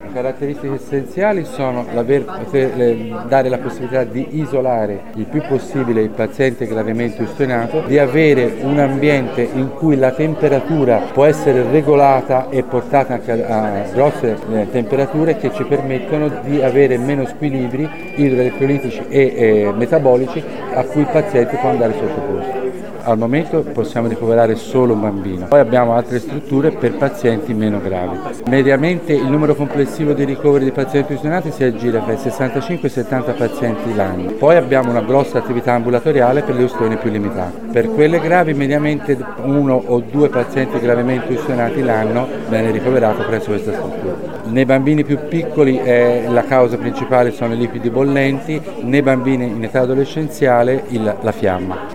Le caratteristiche essenziali sono dare la possibilità di isolare il più possibile il paziente gravemente ustionato, di avere un ambiente in cui la temperatura può essere regolata e portata anche a grosse temperature che ci permettono di avere meno squilibri idroelettrolitici e metabolici a cui il paziente può andare sottoposto. Al momento possiamo ricoverare solo un bambino, poi abbiamo altre strutture per pazienti meno gravi. Mediamente il numero complessivo di ricoveri di pazienti ustionati si aggira tra i 65 e i 70 pazienti l'anno. Poi abbiamo una grossa attività ambulatoriale per le ustioni più limitate. Per quelle gravi mediamente 1 o 2 pazienti gravemente ustionati l'anno viene ricoverato presso questa struttura. Nei bambini più piccoli la causa principale sono i liquidi bollenti, nei bambini in età adolescenziale la fiamma.